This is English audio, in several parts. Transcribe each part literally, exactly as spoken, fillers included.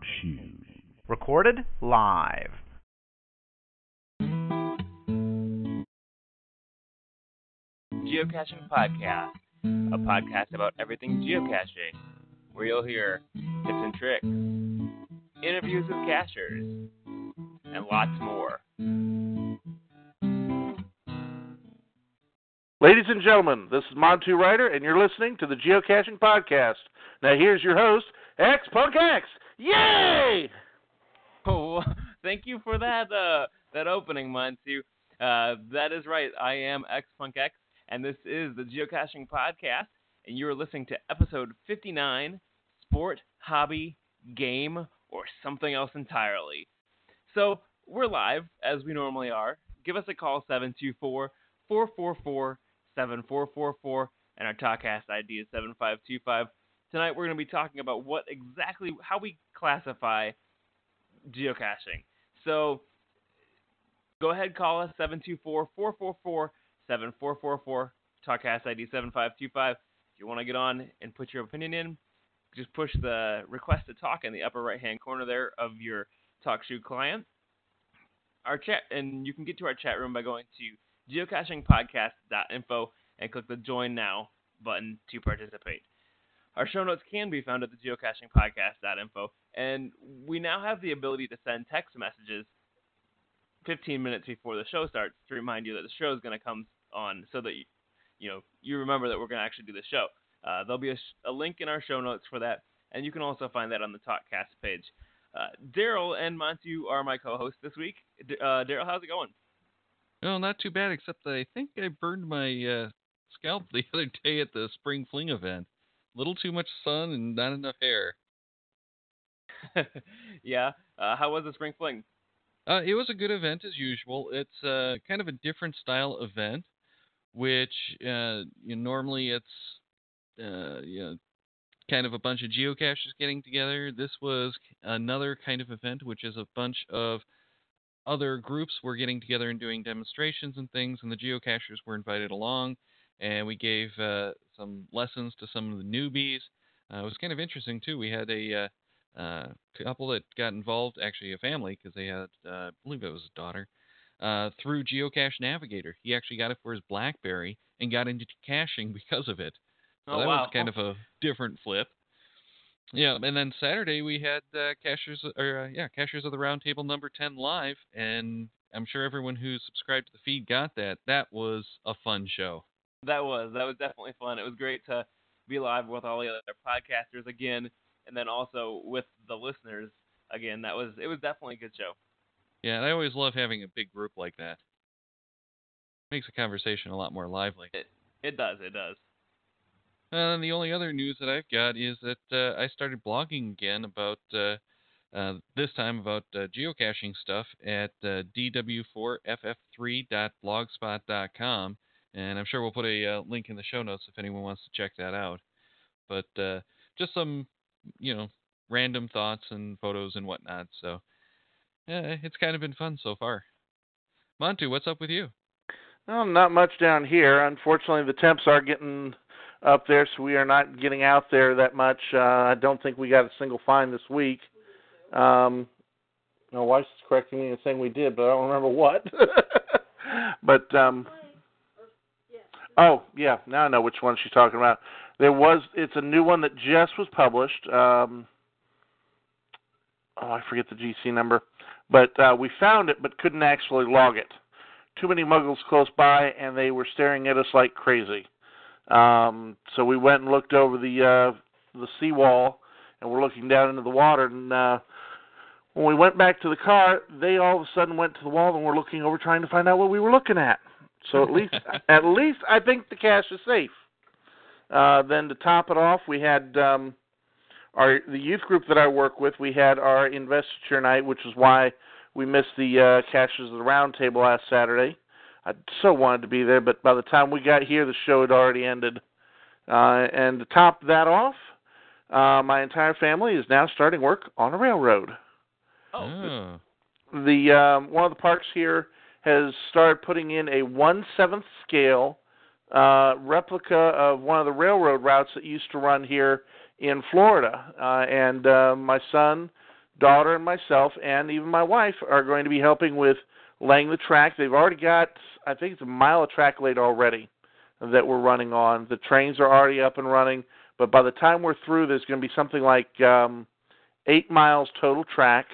Shoe. Recorded live. Geocaching Podcast, a podcast about everything geocaching, where you'll hear tips and tricks, interviews with cachers, and lots more. Ladies and gentlemen, this is Montu Ryder, and you're listening to the Geocaching Podcast. Now here's your host, X Punk X. Yay! Oh, thank you for that uh, that opening, Montu. Uh, that is right. I am X Punk X, and this is the Geocaching Podcast, and you're listening to episode fifty-nine, Sport, Hobby, Game, or Something Else Entirely. So, we're live, as we normally are. Give us a call, seven two four, four four four, seven four four four, and our TalkCast I D is seven five two five. Tonight, we're going to be talking about what exactly, how we classify geocaching. So, go ahead, call us, seven two four, four four four, seven four four four, TalkCast I D seven five two five. If you want to get on and put your opinion in, just push the request to talk in the upper right-hand corner there of your TalkShoe client. Our chat, and you can get to our chat room by going to geocaching podcast dot info and click the Join Now button to participate. Our show notes can be found at the geocaching podcast dot info, and we now have the ability to send text messages fifteen minutes before the show starts to remind you that the show is going to come on, so that you, you know you remember that we're going to actually do the show. Uh, there'll be a, a link in our show notes for that, and you can also find that on the TalkCast page. Uh, Daryl and Montu are my co-hosts this week. D- uh, Daryl, how's it going? Well, not too bad, except that I think I burned my uh, scalp the other day at the Spring Fling event. A little too much sun and not enough hair. Yeah. Uh, how was the Spring Fling? Uh, it was a good event as usual. It's uh, kind of a different style event, which uh, you know, normally it's uh, you know, kind of a bunch of geocachers getting together. This was another kind of event, which is a bunch of other groups were getting together and doing demonstrations and things, and the geocachers were invited along, and we gave uh, some lessons to some of the newbies. Uh, it was kind of interesting, too. We had a uh, uh, couple that got involved, actually a family, because they had, uh, I believe it was a daughter, uh, through Geocache Navigator. He actually got it for his BlackBerry and got into caching because of it. So oh, that wow. was kind of a different flip. Yeah, and then Saturday we had uh, Cachers, or uh, yeah, Cachers of the Roundtable number ten live, and I'm sure everyone who subscribed to the feed got that. That was a fun show. That was that was definitely fun. It was great to be live with all the other podcasters again, and then also with the listeners again. That was it was definitely a good show. Yeah, and I always love having a big group like that. Makes the conversation a lot more lively. It it does it does. And the only other news that I've got is that uh, I started blogging again about, uh, uh, this time about uh, geocaching stuff at uh, d w four f f three dot blogspot dot com. And I'm sure we'll put a uh, link in the show notes if anyone wants to check that out. But uh, just some, you know, random thoughts and photos and whatnot. So yeah, it's kind of been fun so far. Montu, what's up with you? Well, not much down here. Unfortunately, the temps are getting up there, so we are not getting out there that much. Uh, I don't think we got a single find this week. Um, my wife's correcting me and saying we did, but I don't remember what. but, um, oh, yeah, now I know which one she's talking about. There was, it's a new one that just was published. Um, oh, I forget the G C number. But uh, we found it, but couldn't actually log it. Too many muggles close by, and they were staring at us like crazy. Um, so we went and looked over the uh, the seawall, and we're looking down into the water. And uh, when we went back to the car, they all of a sudden went to the wall and were looking over, trying to find out what we were looking at. So at least, at least I think the cache is safe. Uh, then to top it off, we had um, our the youth group that I work with. We had our investiture night, which is why we missed the uh, Caches of the Roundtable last Saturday. I so wanted to be there, but by the time we got here, the show had already ended. Uh, and to top that off, uh, my entire family is now starting work on a railroad. Oh. oh. The um, one of the parks here has started putting in a one-seventh scale uh, replica of one of the railroad routes that used to run here in Florida. Uh, and uh, my son daughter and myself and even my wife are going to be helping with laying the track. They've already got, I think it's a mile of track laid already that we're running on. The trains are already up and running, but by the time we're through, there's going to be something like um, eight miles total track,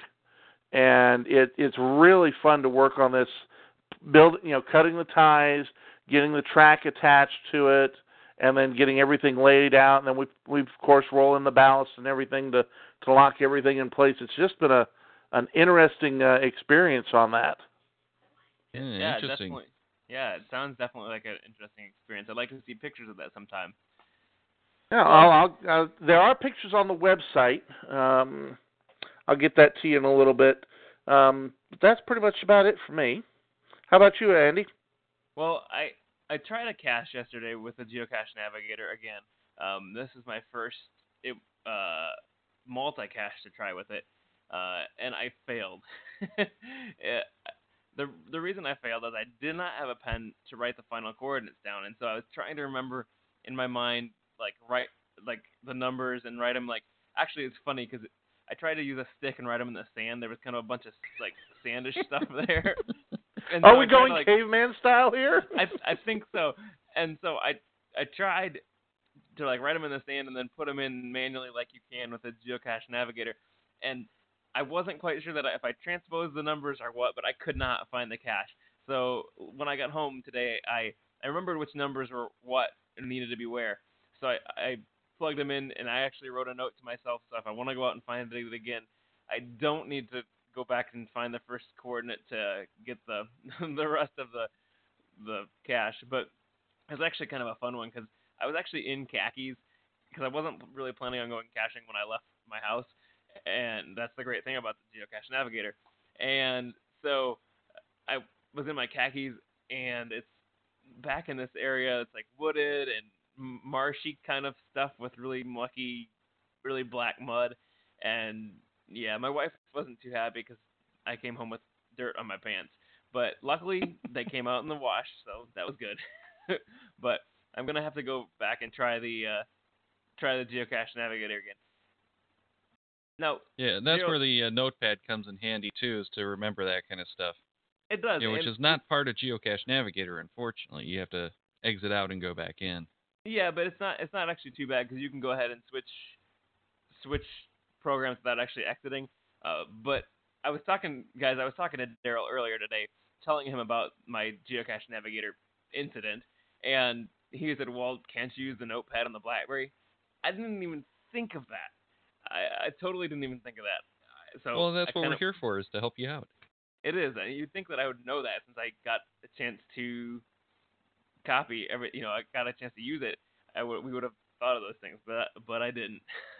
and it, it's really fun to work on this, build, you know, cutting the ties, getting the track attached to it, and then getting everything laid out, and then we we of course roll in the ballast and everything to, to lock everything in place. It's just been a an interesting uh, experience on that. Yeah, yeah, interesting. definitely. Yeah, it sounds definitely like an interesting experience. I'd like to see pictures of that sometime. Yeah, I'll, I'll, uh, there are pictures on the website. Um, I'll get that to you in a little bit. Um, but that's pretty much about it for me. How about you, Andy? Well, I I tried a cache yesterday with the Geocache Navigator again. Um, this is my first it, uh, multi-cache to try with it, uh, and I failed. it, the The reason I failed is I did not have a pen to write the final coordinates down, and so I was trying to remember in my mind, like write like the numbers and write them like. Actually, it's funny because I tried to use a stick and write them in the sand. There was kind of a bunch of like sandish stuff there. And Are so we I tried going to, like, caveman style here? I I think so. And so I I tried to like write them in the sand and then put them in manually like you can with a Geocache Navigator. And I wasn't quite sure that I, if I transposed the numbers or what, but I could not find the cache. So when I got home today, I I remembered which numbers were what and needed to be where. So I I plugged them in and I actually wrote a note to myself. So if I want to go out and find it again, I don't need to go back and find the first coordinate to get the the rest of the the cache. But it was actually kind of a fun one because I was actually in khakis because I wasn't really planning on going caching when I left my house, and that's the great thing about the Geocache Navigator. And so I was in my khakis, and it's back in this area. It's like wooded and marshy kind of stuff with really mucky, really black mud, and yeah, my wife wasn't too happy because I came home with dirt on my pants. But luckily, they came out in the wash, so that was good. But I'm gonna have to go back and try the uh, try the Geocache Navigator again. Now, Yeah, that's Geo- where the uh, notepad comes in handy too, is to remember that kind of stuff. it does, Yeah, which and- is not part of Geocache Navigator, unfortunately. You have to exit out and go back in. Yeah, but it's not it's not actually too bad because you can go ahead and switch switch programs without actually exiting. Uh, but I was talking, guys, I was talking to Daryl earlier today, telling him about my Geocache Navigator incident, and he said, "Well, can't you use the notepad on the BlackBerry?" I didn't even think of that. I, I totally didn't even think of that. So Well, that's I what kinda, we're here for, is to help you out. It is. You'd think that I would know that since I got a chance to copy every, you know, I got a chance to use it. I w- we would have thought of those things, but but I didn't.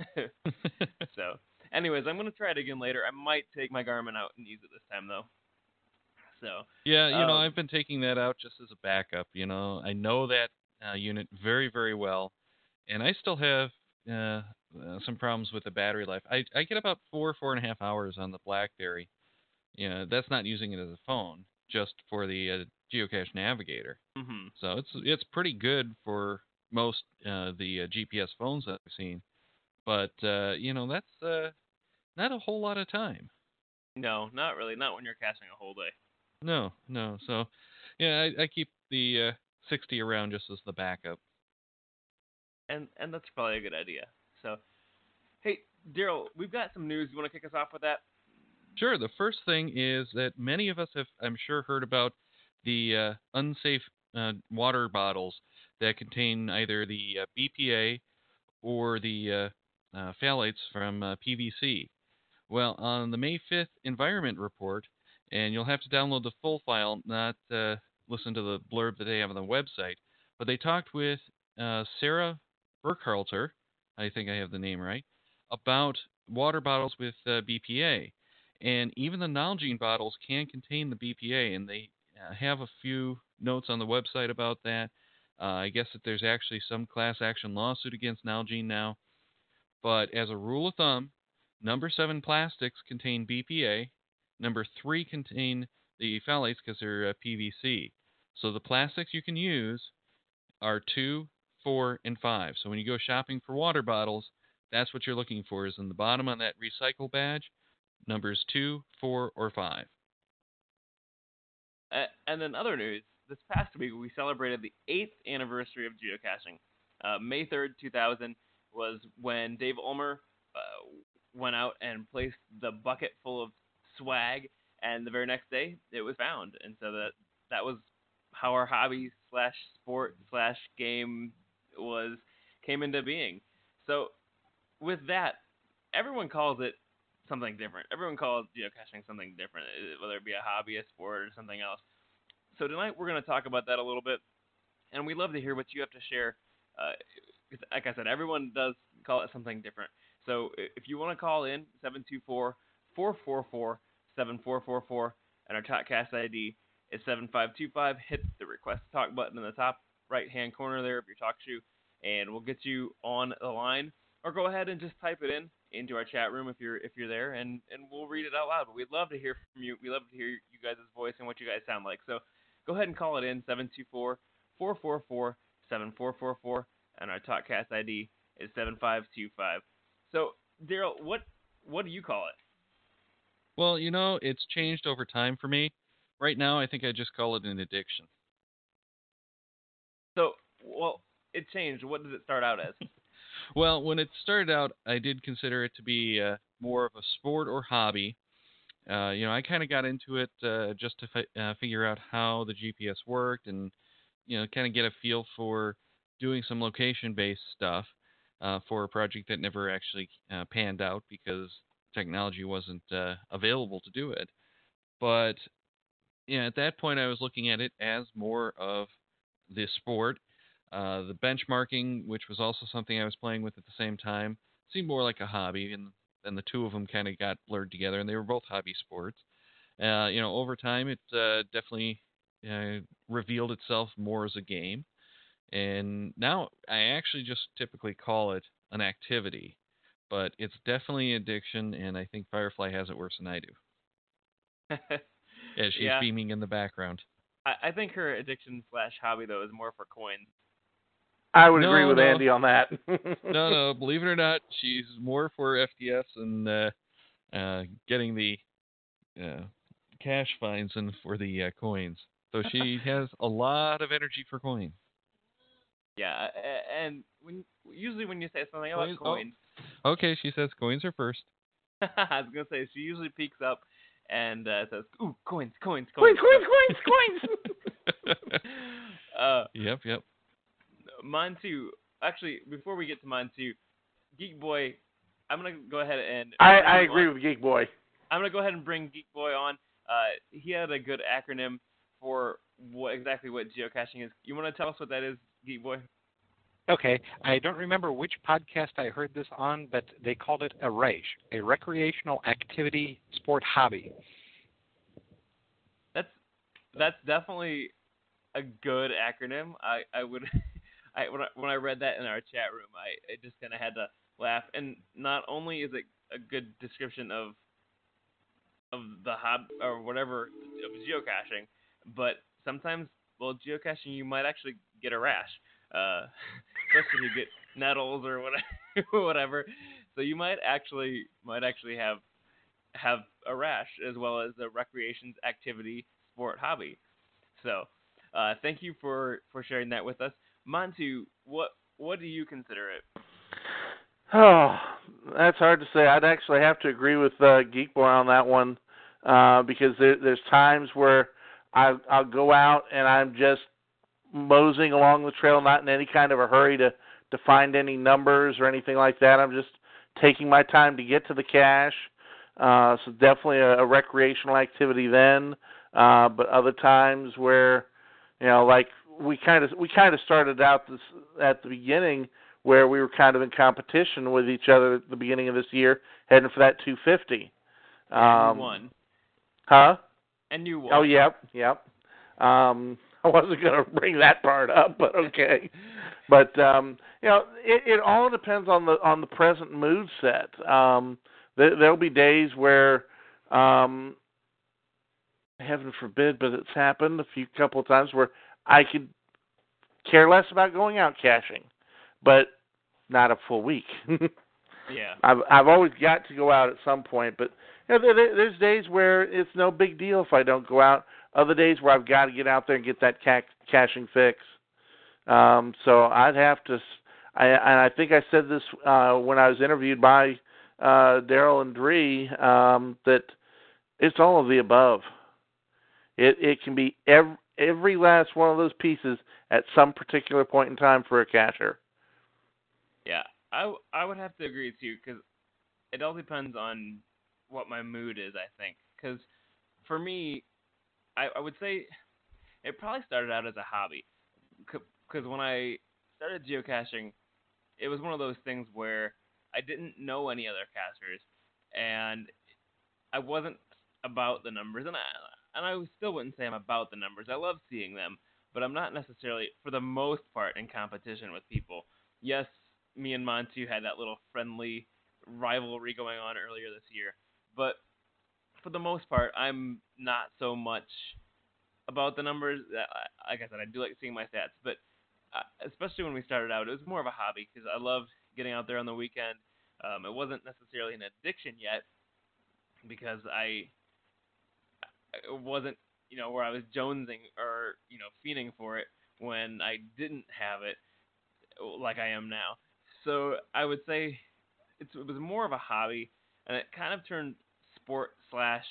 So, anyways, I'm gonna try it again later. I might take my Garmin out and use it this time though. So. Yeah, you know, um, I've been taking that out just as a backup. You know, I know that uh, unit very, very well, and I still have uh, uh, some problems with the battery life. I I get about four, four and a half hours on the BlackBerry. You know, that's not using it as a phone, just for the uh, Geocache Navigator. mhm. So it's it's pretty good for most uh, the uh, G P S phones that I've seen, but uh, you know, that's uh, not a whole lot of time. No, not really. Not when you're casting a whole day. No, no. So, yeah, I, I keep the uh, sixty around just as the backup. And and that's probably a good idea. So, hey, Daryl, we've got some news. You want to kick us off with that? Sure. The first thing is that many of us have, I'm sure, heard about the uh, unsafe uh, water bottles that contain either the uh, B P A or the uh, uh, phthalates from uh, P V C. Well, on the May fifth Environment Report, and you'll have to download the full file, not uh, listen to the blurb that they have on the website, but they talked with uh, Sarah Burkhalter, I think I have the name right, about water bottles with uh, B P A. And even the Nalgene bottles can contain the B P A, and they uh, have a few notes on the website about that. Uh, I guess that there's actually some class action lawsuit against Nalgene now. But as a rule of thumb, number seven plastics contain B P A. Number three contain the phthalates because they're uh, P V C. So the plastics you can use are two, four, and five. So when you go shopping for water bottles, that's what you're looking for, is in the bottom on that recycle badge. numbers two, four, or five. Uh, and in other news, this past week we celebrated the eighth anniversary of geocaching. Uh, May third, two thousand was when Dave Ulmer uh, went out and placed the bucket full of swag, and the very next day it was found. And so that that was how our hobby slash sport slash game was came into being. So with that, everyone calls it something different. Everyone calls geocaching something different, whether it be a hobby, a sport, or something else. So tonight we're going to talk about that a little bit, and we'd love to hear what you have to share. Uh, like I said, everyone does call it something different. So if you want to call in, seven two four, four four four, seven four four four, and our TalkCast I D is seven five two five. Hit the Request to Talk button in the top right-hand corner there of your talk shoe, and we'll get you on the line. Or go ahead and just type it in into our chat room if you're if you're there, and, and we'll read it out loud. But we'd love to hear from you. We'd love to hear you guys' voice and what you guys sound like. So go ahead and call it in, seven two four, four four four, seven four four four, and our TalkCast I D is seven five two five. So, Daryl, what what do you call it? Well, you know, it's changed over time for me. Right now, I think I just call it an addiction. So, well, it changed. What does it start out as? Well, when it started out, I did consider it to be uh, more of a sport or hobby. Uh, you know, I kind of got into it uh, just to fi- uh, figure out how the G P S worked and, you know, kind of get a feel for doing some location-based stuff uh, for a project that never actually uh, panned out because technology wasn't uh, available to do it. But, you know, at that point, I was looking at it as more of the sport. Uh, the benchmarking, which was also something I was playing with at the same time, seemed more like a hobby, and then the two of them kind of got blurred together, and they were both hobby sports. Uh, you know, over time, it uh, definitely uh, revealed itself more as a game, and now I actually just typically call it an activity, but it's definitely addiction, and I think Firefly has it worse than I do. As she's Yeah. beaming in the background. I, I think her addiction slash hobby, though, is more for coins. I would No, agree with no. Andy on that. No, no, believe it or not, she's more for F T S and uh, uh, getting the uh, cash fines and for the uh, coins. So she has a lot of energy for coins. Yeah, a- and when usually when you say something about Coins- oh. coins, Okay, she says coins are first. I was gonna say she usually peeks up and uh, says, "Ooh, coins, coins, coins, coins, coins, coins, coins. uh, Yep, yep. mine too. Actually, before we get to mine too, Geek Boy, I'm gonna go ahead and I, bring I you agree on. with Geek Boy. I'm gonna go ahead and bring Geek Boy on. Uh, he had a good acronym for what exactly what geocaching is. You want to tell us what that is, Geek Boy? Okay, I don't remember which podcast I heard this on, but they called it a R A Sh, a recreational activity sport hobby. That's that's definitely a good acronym. I, I would I when I when I read that in our chat room, I, I just kind of had to laugh. And not only is it a good description of of the hob or whatever of geocaching, but sometimes well geocaching you might actually get a rash. Uh, especially if you get nettles or whatever, whatever. So you might actually might actually have have a rash as well as a recreations activity sport hobby. So uh, thank you for, for sharing that with us, Montu. What what do you consider it? Oh, that's hard to say. I'd actually have to agree with uh, Geek Boy on that one uh, because there, there's times where I, I'll go out and I'm just moseying along the trail, not in any kind of a hurry to, to find any numbers or anything like that. I'm just taking my time to get to the cache. Uh, so definitely a, a recreational activity then. Uh, but other times where, you know, like we kind of we kind of started out this at the beginning where we were kind of in competition with each other at the beginning of this year, heading for that two fifty. Um, and you won. Huh? And you won. Oh, yep, yep. Um, I wasn't going to bring that part up, but okay. But um, you know, it, it all depends on the on the present mood set. Um, there, there'll be days where, um, heaven forbid, but it's happened a few couple of times where I could care less about going out caching, but not a full week. Yeah. I've I've always got to go out at some point, but you know, there, there- there's days where it's no big deal if I don't go out. Other days where I've got to get out there and get that ca- caching fix. Um, so I'd have to. s- I, and I think I said this uh, when I was interviewed by uh, Daryl and Dree, um, that it's all of the above. It it can be every every last one of those pieces at some particular point in time for a cacher. Yeah, I, w- I would have to agree with you because it all depends on what my mood is, I think. Because for me, I, I would say it probably started out as a hobby. Because when I started geocaching, it was one of those things where I didn't know any other cachers, and I wasn't about the numbers, and I and I still wouldn't say I'm about the numbers. I love seeing them, but I'm not necessarily, for the most part, in competition with people. Yes, me and Montu had that little friendly rivalry going on earlier this year, but for the most part, I'm not so much about the numbers. Like I said, I do like seeing my stats, but uh, especially when we started out, it was more of a hobby because I loved getting out there on the weekend. Um, it wasn't necessarily an addiction yet because I it wasn't, you know, where I was jonesing or, you know, fiending for it when I didn't have it like I am now. So I would say it's, it was more of a hobby, and it kind of turned sport slash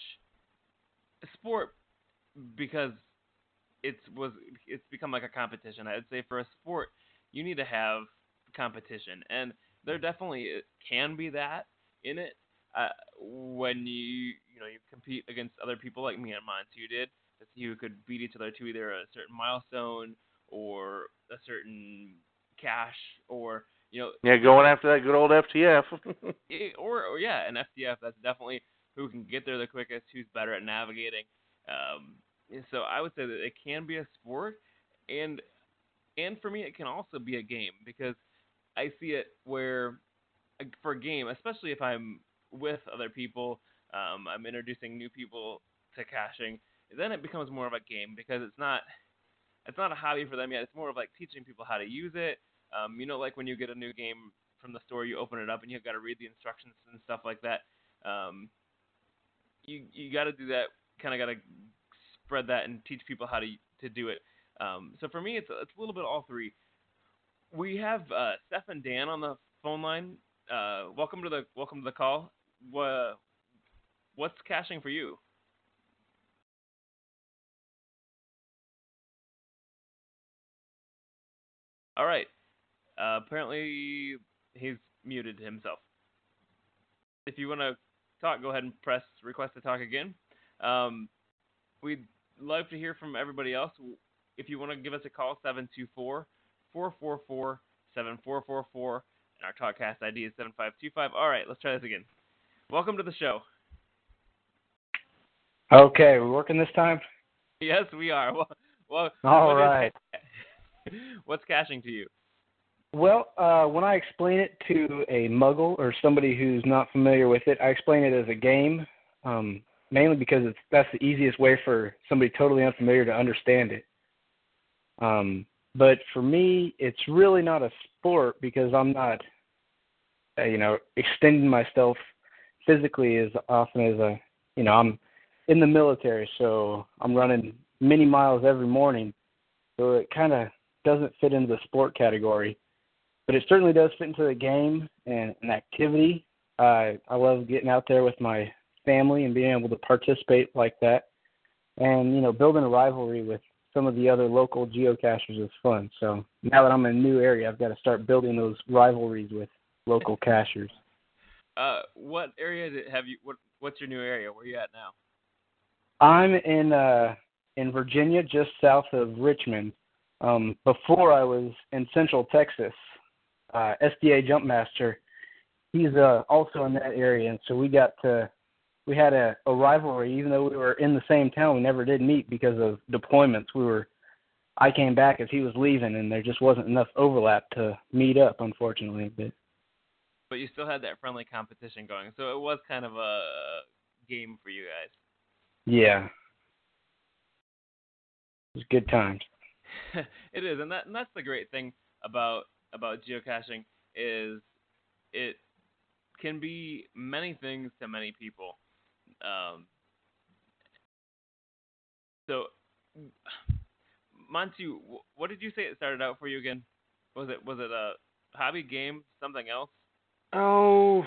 sport because it's was it's become like a competition. I'd say for a sport, you need to have competition, and there definitely can be that in it. Uh, when you you know you compete against other people like me and Montu did, to see who could beat each other to either a certain milestone or a certain cache, or you know Yeah, going after that good old F T F. it, or, or yeah, an F D F. That's definitely who can get there the quickest, who's better at navigating. Um, and so I would say that it can be a sport, and and for me it can also be a game because I see it where uh, for a game, especially if I'm with other people, um, I'm introducing new people to caching, then it becomes more of a game because it's not it's not a hobby for them yet. It's more of like teaching people how to use it. Um, you know, like when you get a new game from the store, you open it up and you've got to read the instructions and stuff like that. Um, you you got to do that. Kind of got to spread that and teach people how to to do it. Um, so for me, it's it's a little bit all three. We have uh, Steph and Dan on the phone line. Uh, welcome to the welcome to the call. What what's caching for you? All right. Uh, apparently he's muted himself. If you want to talk, go ahead and press request to talk again. Um, we'd love to hear from everybody else. If you want to give us a call, seven two four, four four four, seven four four four, and our TalkCast I D is seven five two five. All right, let's try this again. Welcome to the show. Okay, we're working this time? Yes, we are. Well, well All what right. Is, what's caching to you? Well, uh, when I explain it to a muggle or somebody who's not familiar with it, I explain it as a game, um, mainly because it's that's the easiest way for somebody totally unfamiliar to understand it. Um, but for me, it's really not a sport because I'm not, uh, you know, extending myself physically as often as I, you know, I'm in the military, so I'm running many miles every morning, so it kind of doesn't fit into the sport category. But it certainly does fit into the game and an activity. Uh, I love getting out there with my family and being able to participate like that. And, you know, building a rivalry with some of the other local geocachers is fun. So now that I'm in a new area, I've got to start building those rivalries with local cachers. Uh, what area did, have you? What What's your new area? Where are you at now? I'm in uh, in Virginia, just south of Richmond. Um, before I was in Central Texas. Uh, S D A Jumpmaster, he's uh, also in that area, and so we got to, we had a, a rivalry. Even though we were in the same town, we never did meet because of deployments. We were, I came back as he was leaving, and there just wasn't enough overlap to meet up, unfortunately. But But you still had that friendly competition going, so it was kind of a game for you guys. yeah, it was good times. It is, and that and that's the great thing about about geocaching is it can be many things to many people. Um, so, Montu, what did you say it started out for you again? Was it was it a hobby, game, something else? Oh,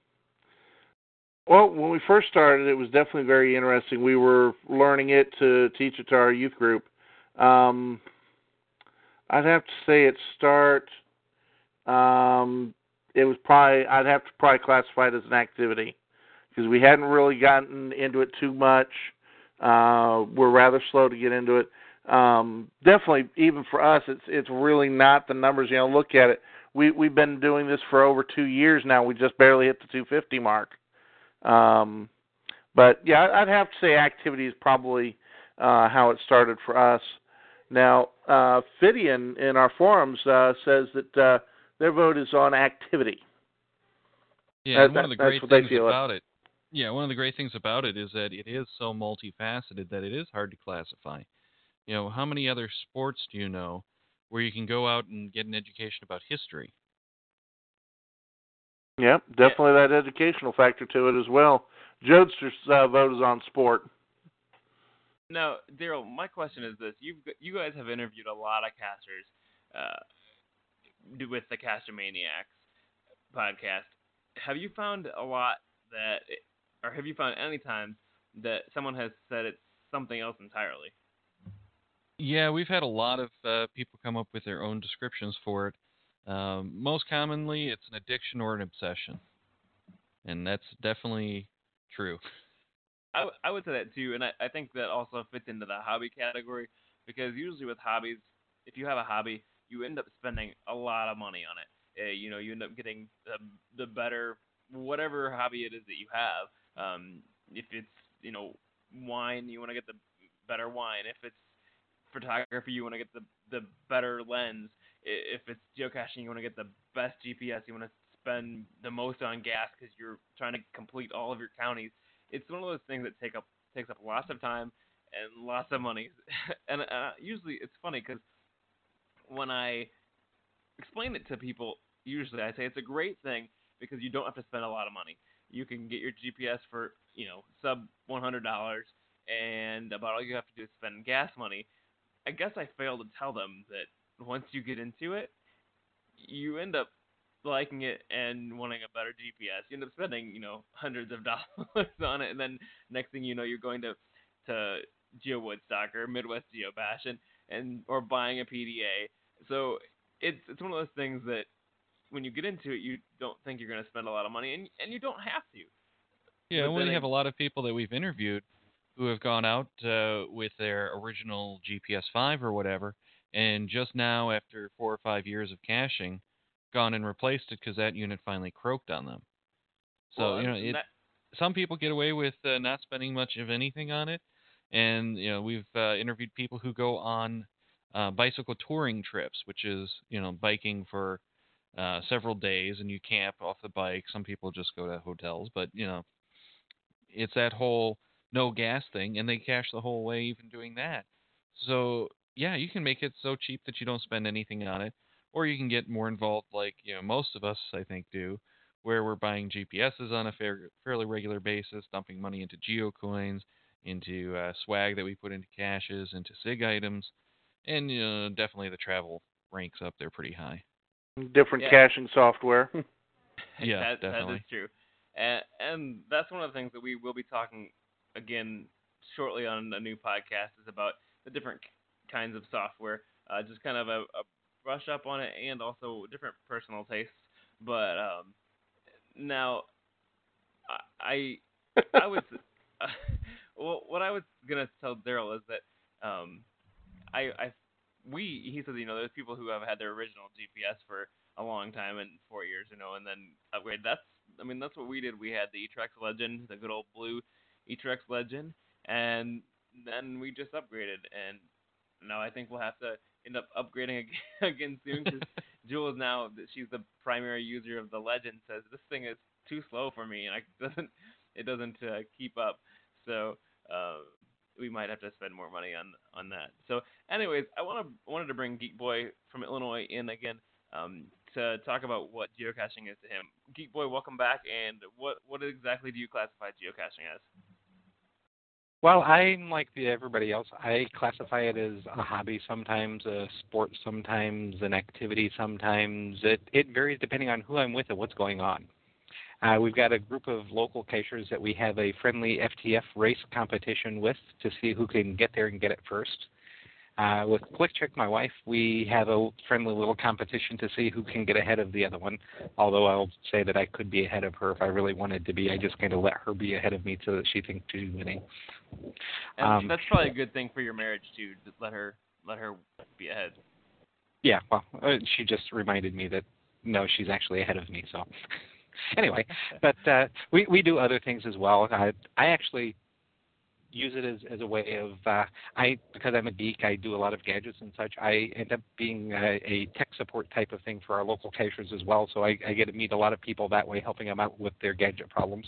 well, when we first started, it was definitely very interesting. We were learning it to teach it to our youth group. Um, I'd have to say it start. Um, it was probably I'd have to probably classify it as an activity because we hadn't really gotten into it too much. Uh, we're rather slow to get into it. Um, definitely, even for us, it's it's really not the numbers. You know, look at it. We we've been doing this for over two years now. We just barely hit the two fifty mark. Um, but yeah, I'd have to say activity is probably uh, how it started for us. Now, uh, Fidian in our forums uh, says that uh, their vote is on activity. Yeah, That, and one of the that's great what they things feel it. about it. Yeah, one of the great things about it is that it is so multifaceted that it is hard to classify. You know, how many other sports do you know where you can go out and get an education about history? Yep, definitely that educational factor to it as well. Jodester's uh, vote is on sport. Now, Daryl, my question is this: you you guys have interviewed a lot of casters uh, with the Caster Maniacs podcast. Have you found a lot that, or have you found any time that someone has said it's something else entirely? Yeah, we've had a lot of uh, people come up with their own descriptions for it. Um, most commonly, it's an addiction or an obsession, and that's definitely true. I, w- I would say that too, and I, I think that also fits into the hobby category because usually with hobbies, if you have a hobby, you end up spending a lot of money on it. Uh, you know, you end up getting the, the better, whatever hobby it is that you have. Um, if it's, you know, wine, you want to get the better wine. If it's photography, you want to get the, the better lens. I- If it's geocaching, you want to get the best G P S. You want to spend the most on gas because you're trying to complete all of your counties. It's one of those things that take up takes up lots of time and lots of money. and uh, usually it's funny because when I explain it to people, usually I say it's a great thing because you don't have to spend a lot of money. You can get your G P S for, you know, sub one hundred dollars, and about all you have to do is spend gas money. I guess I failed to tell them that once you get into it, you end up liking it and wanting a better G P S. You end up spending, you know, hundreds of dollars on it, and then next thing you know, you're going to to Geo Woodstock or Midwest Geobash and, and or buying a P D A. So it's it's one of those things that when you get into it, you don't think you're going to spend a lot of money, and and you don't have to. Yeah, But and then we I, have a lot of people that we've interviewed who have gone out uh, with their original G P S five or whatever, and just now, after four or five years of caching, gone and replaced it because that unit finally croaked on them. So, well, you know, and it. that, Some people get away with uh, not spending much of anything on it, and you know, we've uh, interviewed people who go on uh, bicycle touring trips, which is you know biking for uh, several days, and you camp off the bike. Some people just go to hotels, but you know, it's that whole no gas thing, and they cache the whole way even doing that. So yeah, you can make it so cheap that you don't spend anything on it, or you can get more involved, like you know most of us I think do, where we're buying G P Ses on a fair, fairly regular basis, dumping money into geocoins, into uh, swag that we put into caches, into sig items, and you know definitely the travel ranks up there pretty high. Different yeah, caching software. Yeah, that that is definitely. true, and and that's one of the things that we will be talking again shortly on a new podcast is about the different kinds of software. Uh, just kind of a, a brush up on it, and also different personal tastes. But um, now, I I was uh, well, what I was gonna tell Daryl is that um, I I we he says you know there's people who have had their original G P S for a long time and four years you know and then upgrade. That's I mean that's what we did. We had the E-Trex Legend, the good old blue E-Trex Legend, and then we just upgraded. And now I think we'll have to end up upgrading again, again soon because Jewel is now she's the primary user of the Legend. Says this thing is too slow for me and I doesn't it doesn't uh, keep up. So. Uh, we might have to spend more money on on that. So, anyways, I want to wanted to bring Geek Boy from Illinois in again um, to talk about what geocaching is to him. Geek Boy, welcome back. And what what exactly do you classify geocaching as? Well, I'm like the, everybody else. I classify it as a hobby sometimes, a sport sometimes, an activity sometimes. It it varies depending on who I'm with and what's going on. Uh, we've got a group of local cachers that we have a friendly F T F race competition with to see who can get there and get it first. Uh, with ClickCheck, my wife, we have a friendly little competition to see who can get ahead of the other one, although I'll say that I could be ahead of her if I really wanted to be. I just kind of let her be ahead of me so that she thinks she's winning. And Um, that's probably a good thing for your marriage, too, to let her, let her be ahead. Yeah, well, uh, she just reminded me that, no, she's actually ahead of me, so... Anyway, but uh, we, we do other things as well. I, I actually use it as, as a way of, uh, I because I'm a geek, I do a lot of gadgets and such. I end up being a, a tech support type of thing for our local cachers as well, so I, I get to meet a lot of people that way, helping them out with their gadget problems.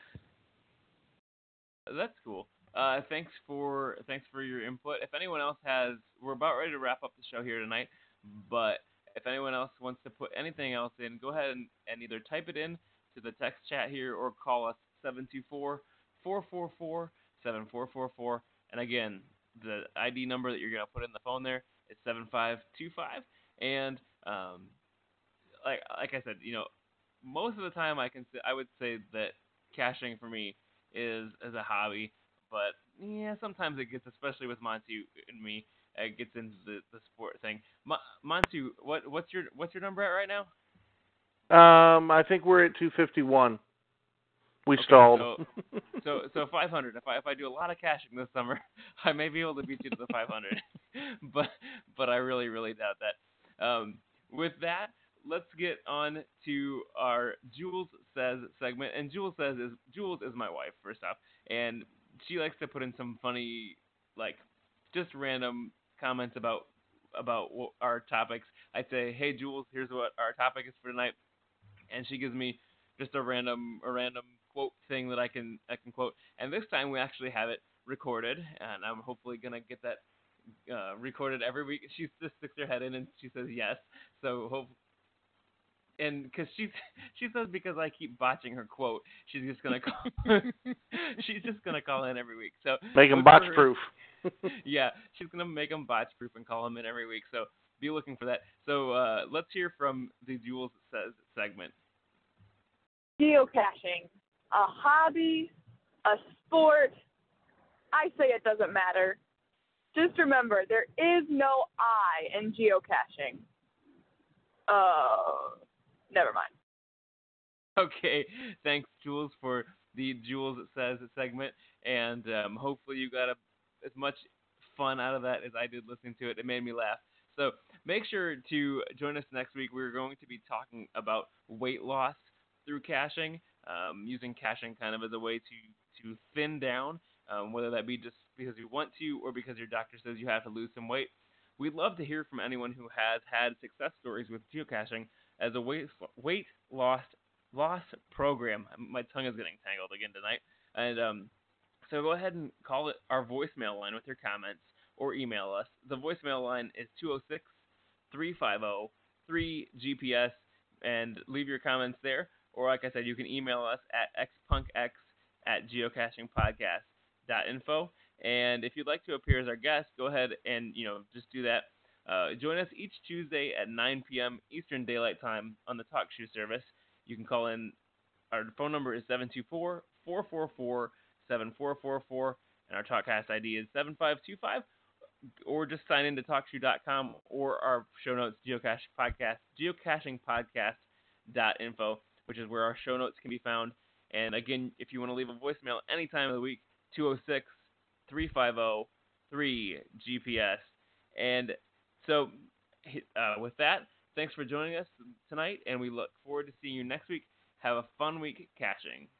That's cool. Uh, thanks for thanks for your input. If anyone else has, we're about ready to wrap up the show here tonight, but if anyone else wants to put anything else in, go ahead and, and either type it in to the text chat here or call us seven two four, four four four, seven four four four. And again, the I D number that you're going to put in the phone there is seven five two five. And um, like like I said, you know, most of the time I can I would say that caching for me is as a hobby, but yeah, sometimes it gets, especially with Monty and me, it gets into the, the sport thing. Mo- Monty, what what's your what's your number at right now? Um, I think we're at two fifty-one. We Okay, stalled. So, so so five hundred. If I if I do a lot of caching this summer, I may be able to beat you to the five hundred. but but I really really doubt that. Um, with that, let's get on to our Jules Says segment. And Jules Says is Jules is my wife, first off, and she likes to put in some funny, like, just random comments about about our topics. I'd say, hey Jules, here's what our topic is for tonight, and she gives me just a random a random quote thing that I can I can quote. And this time we actually have it recorded, and I'm hopefully gonna get that uh, recorded every week. She just sticks her head in and she says yes. So hope. And because she she says because I keep botching her quote, she's just gonna call. she's just gonna call in every week. So Make them botch proof. Yeah, she's gonna make them botch proof and call them in every week. So be looking for that. So uh, let's hear from the Jules Says segment. Geocaching, a hobby, a sport. I say it doesn't matter. Just remember, there is no I in geocaching. Uh. Never mind. Okay, thanks, Jules, for the Jules Says segment, and um, hopefully you got a, as much fun out of that as I did listening to it. It made me laugh. So make sure to join us next week. We're going to be talking about weight loss through caching, um, using caching kind of as a way to, to thin down, um, whether that be just because you want to or because your doctor says you have to lose some weight. We'd love to hear from anyone who has had success stories with geocaching as a weight weight loss loss program. My tongue is getting tangled again tonight. And um, so go ahead and call it our voicemail line with your comments or email us. The voicemail line is two oh six, three five oh, three G P S and leave your comments there. Or like I said, you can email us at xpunkx at geocachingpodcast dot info. And if you'd like to appear as our guest, go ahead and, you know, just do that. Uh, join us each Tuesday at nine p.m. Eastern Daylight Time on the TalkShoe service. You can call in. Our phone number is seven two four, four four four, seven four four four, and our TalkCast I D is seven five two five. Or just sign in to talk shoe dot com or our show notes, Geocache Podcast, geocaching podcast dot info, which is where our show notes can be found. And again, if you want to leave a voicemail any time of the week, two oh six, three five oh, three G P S. And so, uh, with that, thanks for joining us tonight, and we look forward to seeing you next week. Have a fun week caching.